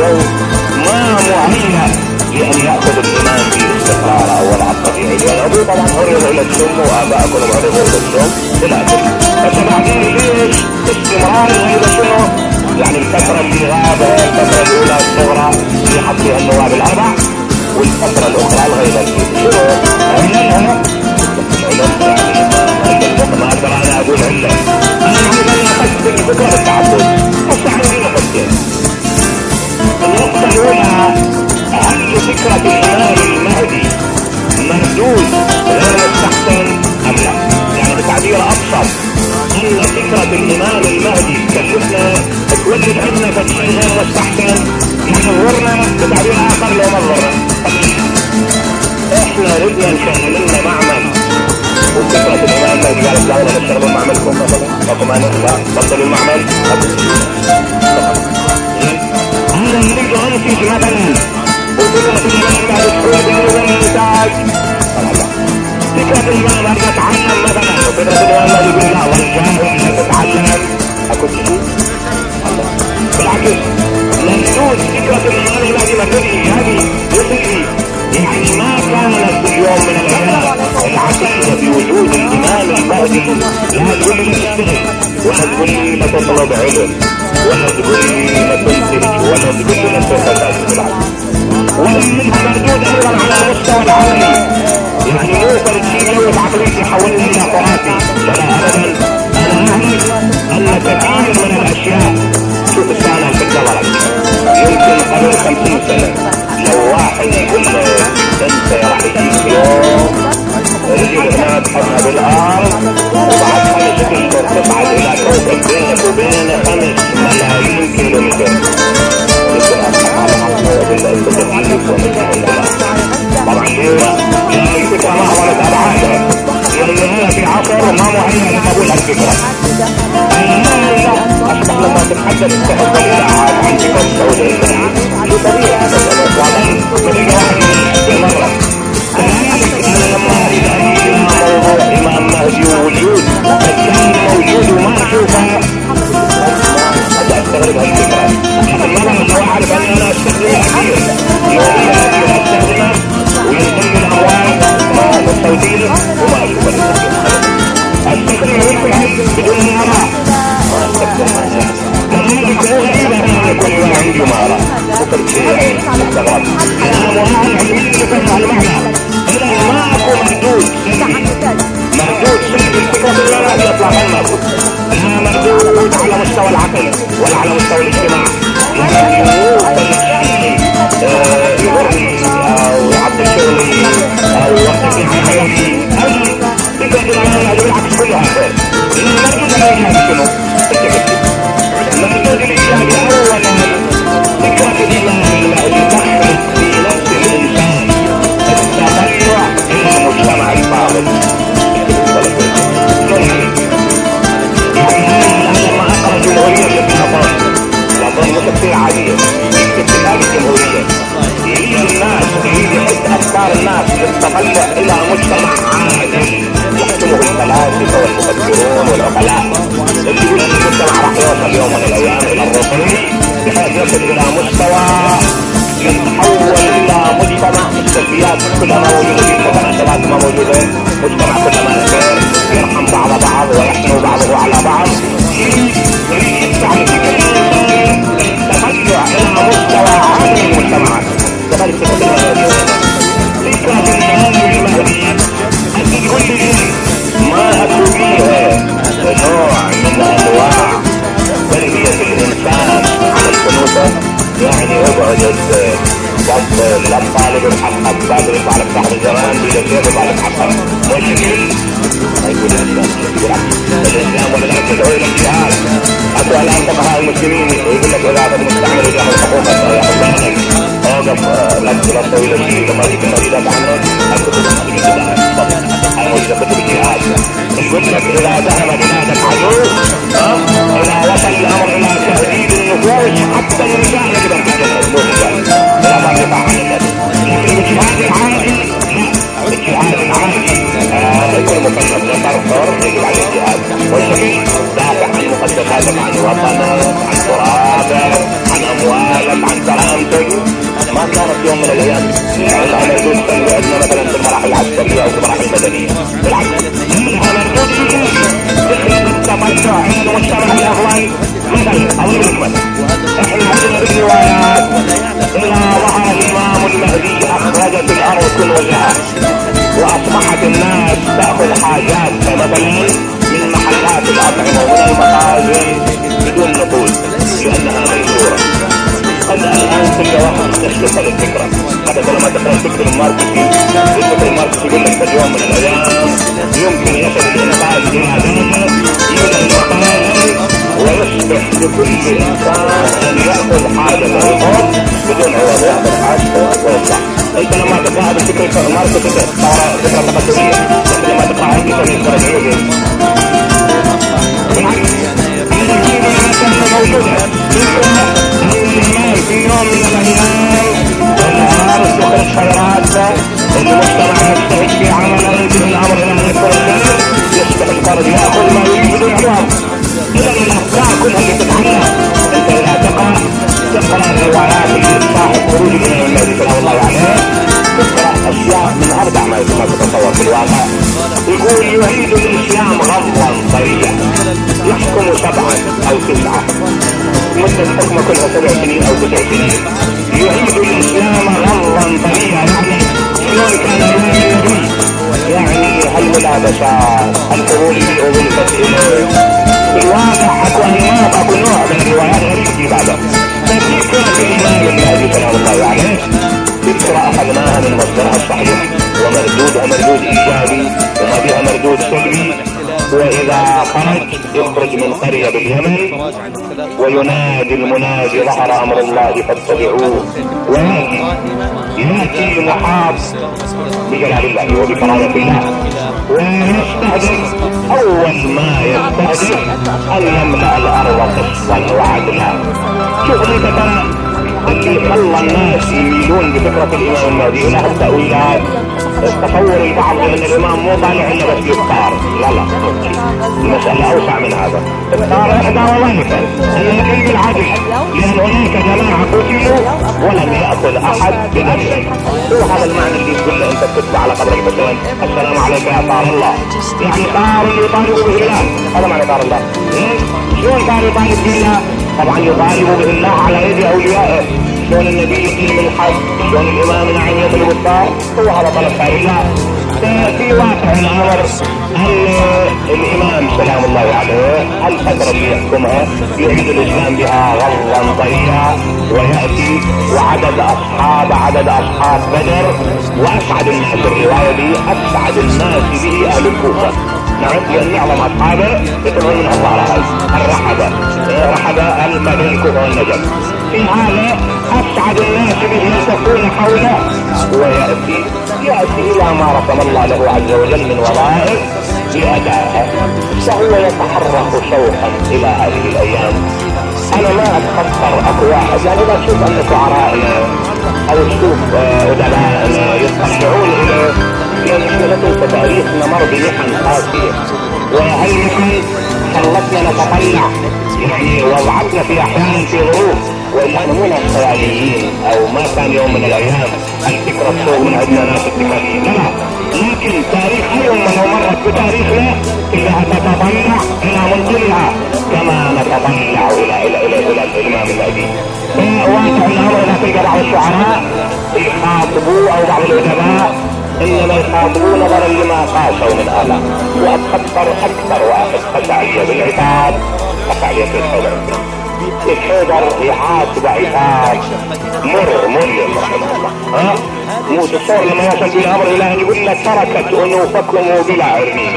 الجو ما مهيأ لأن يأخذ الإيمان باستقرار أول الطبيعي. أبوه طبعا عرض إلى السم وآباء كلهم عرضوا إلى السم إلى آخره. بس بعدين ليش استمرار إلى شنو؟ يعني الفترة اللي غابها الفترة الأولى الصغرى اللي حط فيها النواب الأربع، والفترة الأخرى الغيبة شنو؟ علمها ما أقدر أنا أقول علة. أنا عندي نقص بالفكرة التعبد، بس عندي نقصتين. النقطة الأولى هل فكرة الإمام المهدي مردود غير مستحسن أم لا؟ يعني بتعبير أبسط أن فكرة الإمام المهدي كشفنا تولد عندنا شيء غير مستحسن، يعني ضرنا بتعبير آخر لو ما ضرنا. احنا ردنا نشغل لنا معمل وفكرة الإمام المهدي قالت دعونا نشتغل معملكم مثلا بطلوا المعمل. هذا يريد أنتج مثلا وفكرة الإمام المهدي تقول بأول الإنتاج. فكرة الإمام أن تتعلم مثلا وفكرة الإمام المهدي يقول لا والجاهل أن تتعلم أكو شيء. بالعكس مردود فكرة الإمام المهدي مردود هذه يسري، يعني ما كانت في يوم من الأيام العقيدة بوجود الإمام المهدي لا تقول لي تشتغل ولا تقول لي لا تطلب علم ولا تقول لي لا تنتج ولا تقول لي لا تفكر بالعكس. ومنها مردود أيضا على مستوى العقلي، يعني مو فرد شيء يوم عقليتي يحولني إلى خرافي، لا أبدا. أنا أعرف أن كثير من الأشياء شوف السنة في الدورة يمكن قبل 50 سنة لو واحد يقول له انت راح يجيك يوم رجل هناك حسب الارض وبعد 5 اشهر تصعد الى كوكب بينك وبينه 5 ملايين كيلومتر. طبعا هي الفكرة ما حولت ابعادها لان هي في عصر ما مهيئ لقبول الفكرة. أصبح لما تتحدث تحب الإلعاب عن فكرة السوداء شو طبيعي من واحد بالمرة. كذلك أنا لما أريد أن يجي موضوع إمام مهدي ووجود كان موجود وما أشوفه أجي أستغرب هالفكرة. المرة لو أعرف أن أنا أستخدمها كثير يوميا أستخدمها وينتج الأموال والتوزيل وما أشوفه أستخدمها بدون مرة. كذلك هو أيضا يكون يوم عندي مهارة فكرت شيء مستغرب. أنا مهارة علمية تفهم المعنى إذا ما أكون مردود سلبي الفكرة الإمامية يطلع من مردود. أنا مردود على مستوى العقل ولا على مستوى الاجتماع. يعني مو فلسفي يغرني أو عبد الشغلي أو وقتي عن حياتي فكرة الإمامية بالعكس كلها خير. المردود على إيجابي شنو؟ المردود الإيجابي أولا فكرة الإمام المهدي تحدث في نفس الإنسان التطلع إلى المجتمع الفاضل. يعني لما أقرأ جمهورية في الأطار متفسير عادية يكتب كتاب الجمهورية يريد الناس يحس أفكار الناس للتطلع إلى مجتمع عادل يحكمه الفلاسفة والمفكرون والعقلاء. يقول أن المجتمع راح يوصل يوم من الأيام إلى الرقي بحيث يصل إلى مستوى يتحول إلى مجتمع السلبيات كلها ما موجودة فيه المتناسبات ما موجودة مجتمع كلما خير يرحم بعض ويحنو بعضه على بعض. يريد يفتح فكرة الإنسان تطلع إلى مستوى عالي المجتمعات. كذلك فكرة الإمام المهدي أن كل شيء ما أكو فيها نوع من أنواع تربية الإنسان على الكنوسة. يعني يقعد الطالب الحقق بدري طالب صاحب الزمان بيجي طالب حقق مشكل ما يقول الإسلام ولا لا تدعو إلى الجهاد. أكو الآن فقهاء المسلمين يقول لك إذا أخذ مستعمل يجاهد حقوقك يأخذ بالك اوقف لا تسوي له شيء لما يجي النتيجة عنه الكتب المسلمين هاي موجودة كتب الجهاد. يقول لك إذا ذهب بلادك عدو إذا وصل الأمر إلى تهديد النفوس حتى الرجال يقدر يتجنب لا ما يقطع عن الناس. لكن الجهاد العادي الجهاد العادي يكون مقدس لطرف يجب عليه الجهاد والشهيد دافع عن مقدساتك عن وطنك عن ترابك عن أموالك عن كرامتك صناعات الأطعمة ومن المخازن بدون نقود لأنها ميسورة. قد الآن كل واحد يستشرف هذه الفكرة. حتى لما تقرأ فكر الماركتينج، فكر الماركتينج يقول لك اليوم من الأيام يمكن يصل الإنتاج إلى درجة من المخازن ويصبح لكل إنسان أن يأخذ حاجة من الأرض بدون عوض، يأخذ حاجته ويطلع. أنت لما تقرأ بفكرة الماركتينج ترى فكرة تقدمية، لكن لما تقرأ عندي فكرة عيوبية. في يوم من الايام النهار تخرج خيرات المجتمع يجتهد في عمل رجل الامر الى الفرد يصبح الفرد ياخذ ما يريد بدون عوض. اذا الافكار كلها اللي تتعلق انت اذا تقرا الروايات اللي صاحب خروج الامام المهدي سلام الله عليه تقرا اشياء من اربع ما تتصور في الواقع. يقول يريد الاسلام غضا طريا يحكم 7 أو 9 مدة حكمه كلها 7 سنين أو 9 سنين. يعيد الإسلام غضا طريا يعني شلون كان النبي يعني الملابسات الفضول بالفتح في الواقع أكو أنماط أكو نوع من الروايات غريب في بعضها. فذكرة الإمام المهدي سلام الله عليه ذكرى أخذناها من مصدرها الصحيح ومردودها مردود إيجابي وما بها مردود سلبي. وإذا يخرج من قرية باليمن وينادي المنادي ظهر أمر الله فاتبعوه ويأتي محاط بجلال الله وبكرامة الله ويستهدف أول ما يستهدف أن يملأ الأرض قسطا وعدلا. شوف لي ترى اللي خلى الناس يميلون بفكرة الإمام المهدي إلى التأويلات. تصور البعض أن الإمام مو طالع إلا بس يختار، لا المسألة أوسع من هذا. اختار إحدى وظائفه أن يقيم العدل لأن هناك جماعة قتلوا ولم يأخذ أحد بأمره. هو هذا المعنى اللي يقول له أنت بتتبع على قبرك مثلا السلام عليك يا طار الله، يعني طار يطالب به الله. هذا معنى طار الله. شلون طار يطالب به الله؟ طبعا يطالب به الله على يد أوليائه. شلون النبي يقيم الحج، شلون الإمام نعم يطلب الطار، هو هذا طلب طار الله. في واقع الأمر الإمام سلام الله عليه الفترة اللي يحكمها يعيد الإسلام بها غضا طريا ويأتي عدد أصحاب بدر وأسعد الناس الرواية دي أسعد الناس به أهل الكوفة. نعم لأن أعظم أصحابه يطلعون من الله رحبة المدن الكوفة والنجم. في هذا أسعد الناس به يتقون حوله ويأتي إلى ما رسم الله له عز وجل من وظائف لأدائها فهو يتحرك شوقا إلى هذه الأيام. أنا ما أتخطر أكو واحد يعني لا تشوف أن شعرائنا أو تشوف أدبائنا يطلعون إلى لأن مشكلة تاريخنا مر بمحن قاسية وهالمحن خلتنا نتطلع يعني وضعتنا في أحيان في ظروف وإلا نمونا خياليين أو ما كان يوم من الأيام الفكرة تصور من عندنا ناس اتكاليين لا لكن تاريخ أي أمة مرت بتاريخنا إنها تتطلع إلى منزلها كما نتطلع إلى الإمام المهدي. واقع الأمر إذا تلقى بعض الشعراء يخاطبوا أو بعض الأدباء إنما يخاطبون نظرا لما قاسوا من آلاء أكثر واحد خشع عليه بالعتاب خشع عليه في الحيدر يعاتب عتاب مر رحمه الله. مو تصور لما يصل بالأمر إلى أن يقول لك تركت أنوفكم بلا عرمين.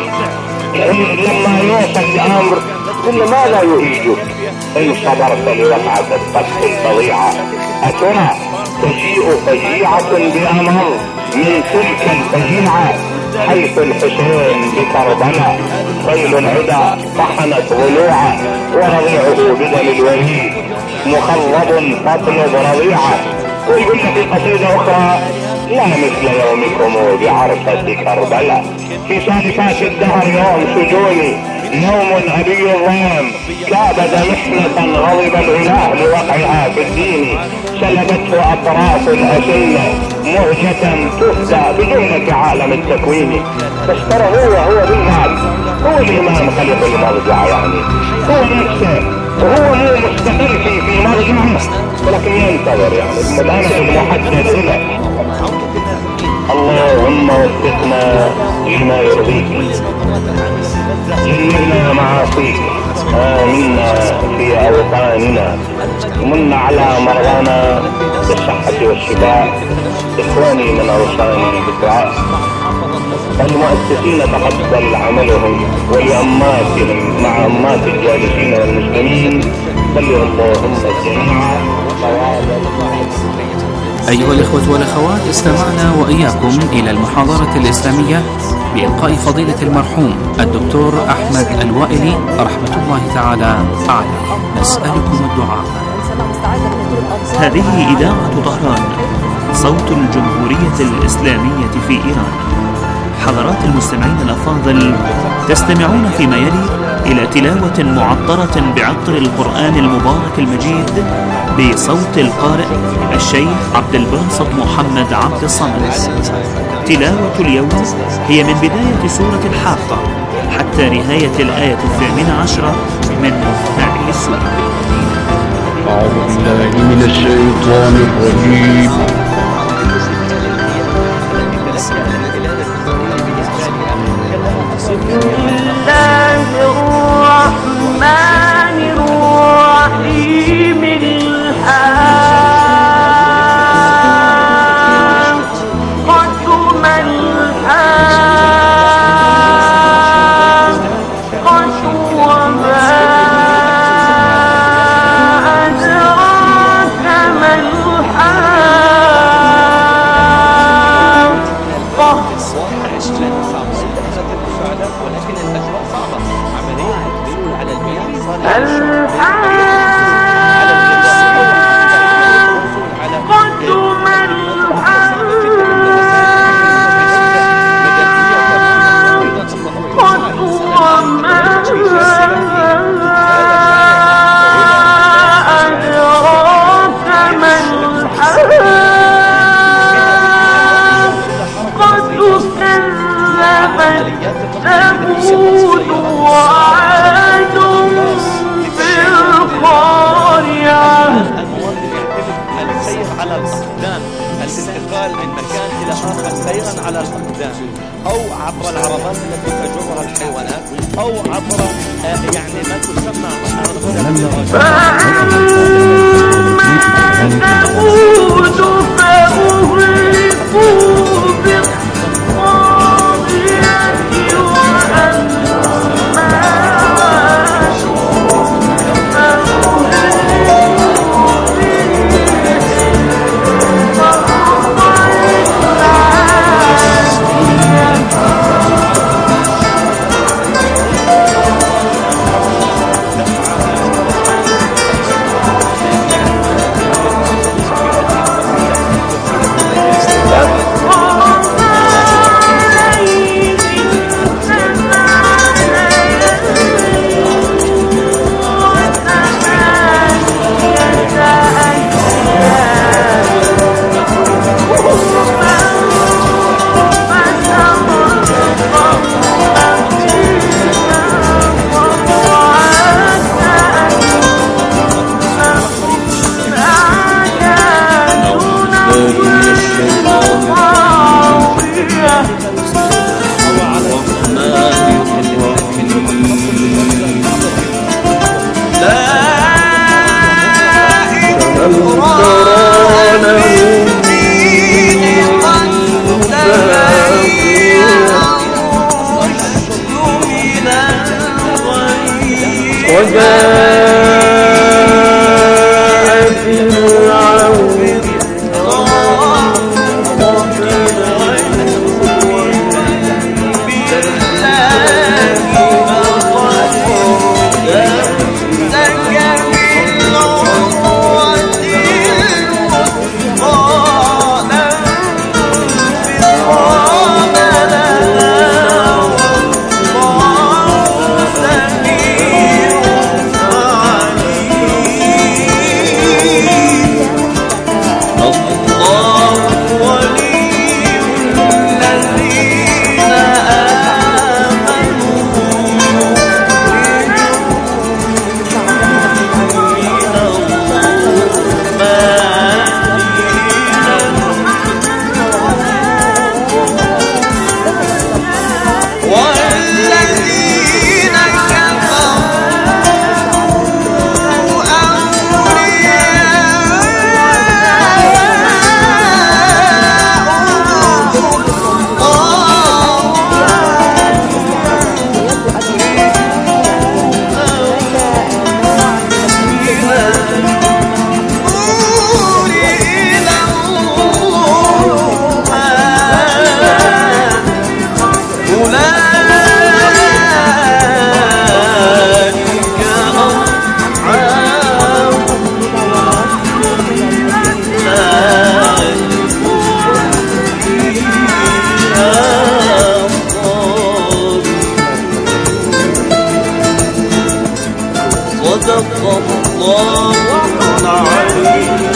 لما يوصل الأمر كل ماذا يهيجك إن صبرت لوقعة الفتح الفظيعة أترى تجيء فجيعة بأمر من تلك الفجيعة حيث الحسين بكربلاء خيل العدا طحنت ضلوعه ورضيعه بدم الوليد مخضب تطلب رضيعه. ويقول في قصيدة أخرى لا مثل يومكم بعرفة كربلاء في سالفات الدهر يوم سجوني يوم أبي الظلام كابد محنة غضب الإله لوقعها في الدين سلبته أطراف الأسنة مهجة تفدى بجملة عالم التكوين. بس ترى هو بالذات هو الإمام خليفة المرجع يعني هو نفسه وهو مو مستقل في مرجعه ولكن ينتظر يعني الآن المحدد له اللهم وفقنا لما يرضيك، جنبنا معاصيك، آمنا في أوطاننا، من على مرضانا بالصحة والشفاء، إخواني من أوصاني بالدعاء، المؤسسين تقبل عملهم، ولأماتهم مع أمات الجالسين والمسلمين، بلغ اللهم الجميع صواب. أيها الإخوة والأخوات، استمعنا وإياكم إلى المحاضرة الإسلامية بإلقاء فضيلة المرحوم الدكتور أحمد الوائلي رحمة الله تعالى عليه. نسألكم الدعاء. هذه إذاعة طهران، صوت الجمهورية الإسلامية في إيران. حضرات المستمعين الأفاضل، تستمعون فيما يلي إلى تلاوة معطرة بعطر القرآن المبارك المجيد بصوت القارئ الشيخ عبد الباسط محمد عبد الصمد. تلاوة اليوم هي من بداية سورة الحاقة حتى نهاية الآية 18 من هذه السورة. أعوذ بالله من الشيطان الرجيم. بسم الله الرحمن الرحيم. الحاقة ما الحاقة وما أدراك ما ثمود وعاد بالقارعة. السير على الأقدام، الانتقال من مكان إلى آخر سيرا على الأقدام، أو عبر العربات التي تجرها الحيوانات، أو عبر يعني ما تسمى ثمود فأهلكوا بالطاغية وأما صدق الله العلي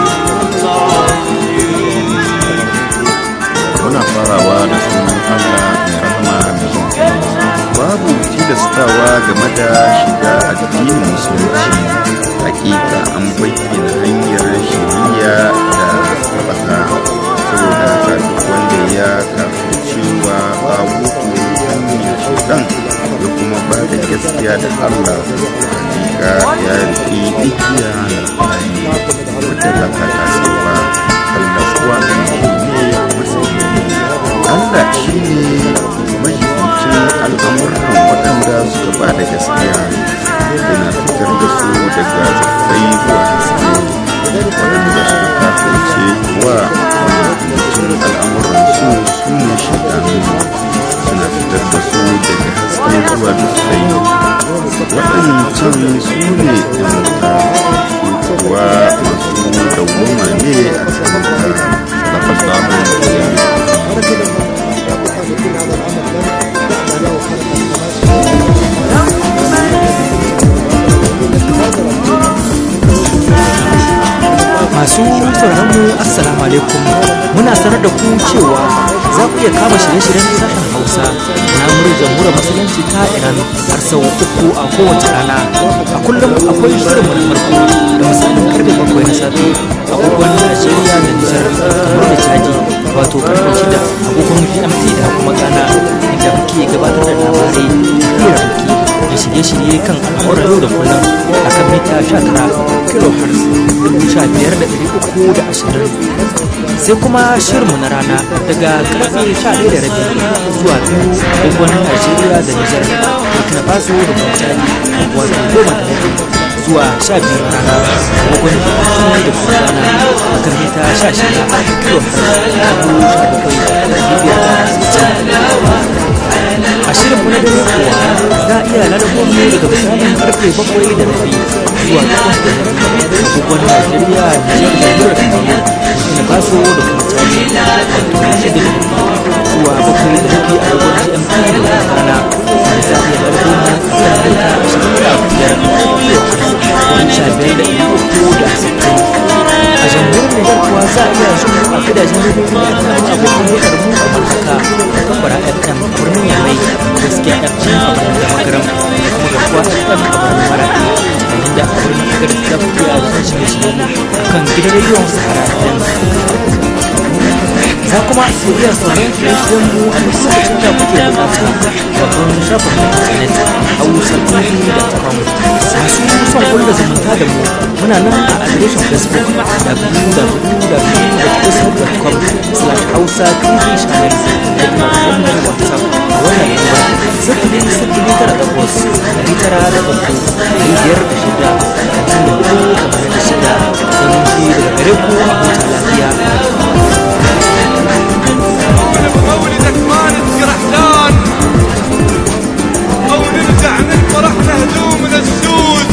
العظيم. Muna farawa da sunan Allah mai rahama mai jin kai. Babu tilastawa game da shiga addinin musulunci. Hakika an bayyana hanyar shiriya da bata, saboda haka duk wanda ya kafircewa abubuwan hanyar shaitan ya kuma ba da gaskiya da Allah, hakika ya riƙe igiya na tsari wadda ba ta kasa ba. Allah kuwa shi ne masani. Allah shi ne mahimmacin al'amuran waɗanda suka ba da gaskiya, yana fitar da su daga zafai zuwa haske. Waɗanda suka kafirce wa mahimmacin al'amuran su ne shaitanu, suna fitar da su daga haske zuwa dufai. Waɗancan su ne ɗan wuta, su kuwa masu dawwama ne a cikin ta. لقد ضامن masu sauraron mu assalamu alaikum, muna sanar da ku cewa za ku iya kama shirye-shiryen sashen Hausa na muryar jamhuriyar musulunci ta Iran har sau 3 a kowace rana. A kullum akwai shirinmu na farko da misalin karfe 7 na safe agogon Najeriya da Nijar kamar da Chadi, wato karfe 6 agogon GMT da kuma Ghana, inda muke gabatar da labarai da hirarraki da shirye-shirye kan al'amuran yau da kullum a kan mita 19 kHz 15,320. sai kuma shirinmu na rana daga karfe 11:30 zuwa 2 agogon Najeriya da Nijar, Burkina Faso da Mauritania, wato 10:30 zuwa 12 na rana agogon GMT da kuma Ghana a kan mita 16 kHz 17,560. A shirin na dare kuwa za a iya lalabo mu daga misalin karfe 7:30 zuwa 8:30 agogon Najeriya, Nijar da Kamaru, Burkina Faso da kuma Chadi, wato 6:30 zuwa 7:30 agogon GMT da Ghana. Za a iya lalabo mu a kan mita 25,360. A jamhuriyar Nijar kuwa za a iya jin a gidajen rediyo na abokan hulɗar mu kamar haka: Tambara FM a birnin Yamai, Gaskiya FM a birnin Damagaram, da kuma Garkuwa FM a birnin Maradi, yayin da a birnin Agadez za ku iya jin shirye-shirye mu kan gidan rediyon Sahara FM. Za kuma ku iya sauran shirye-shiryen mu a duk lokacin da kuke buƙata wato shafin mu internet hausatv.com. Masu son kulla zumunta da mu muna nan a adireshin Facebook www.facebook.com/hausatv channel da kuma wannan WhatsApp a wannan number 00983 domin ji daga gare ku a huta lafiya. مولدك ما نتجرحلان او نرجع من فرحنا هدوم السود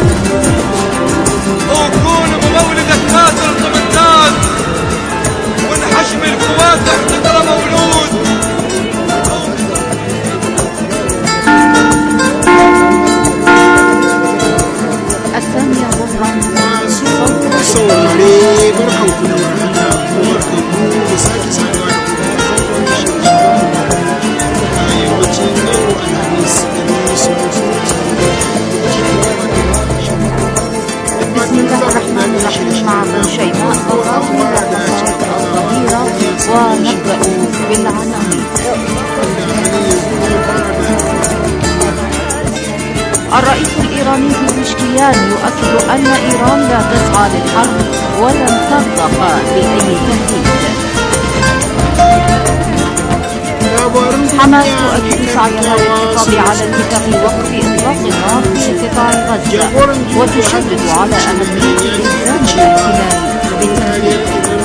وكون بمولدك ناصر القمندان ونحشم الفواتح تقرا مولود. الثانية ظهرا saurare barkanku da warhaka kuma barkanku da sake saduwa da a yammacin yau alhamis بسم الله الرحمن الرحيم. مع ابن شيماء أوراق الدقائق الظهيرة ونبدأ بالعناوين. الرئيس الإيراني بيزشكيان يؤكد أن إيران لا تسعى للحرب ولن ترضخ لأي تهديد. حماس تؤكد سعيها للحفاظ على اتفاق وقف إطلاق النار في قطاع غزة وتشدد على أهمية الإلزام الاحتلال بالتهديد.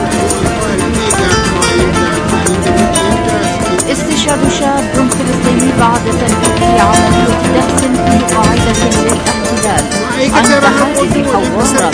استشهاد شاب فلسطيني بعد تنفيذ عملية دهس في قاعدة للاحتلال عند حادث حوارة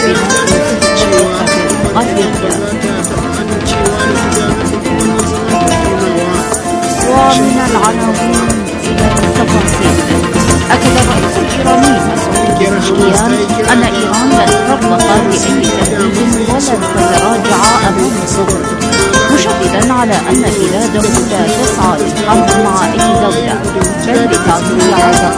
ومن العناوين إلى التفاصيل. أكد الرئيس الإيراني مسعود بيشكيان أن إيران لن ترفق لأي تهديد ولن تتراجع أمامه، مشددا على أن بلاده لا تسعى للحرب مع أي دولة بل لتعزيز عزم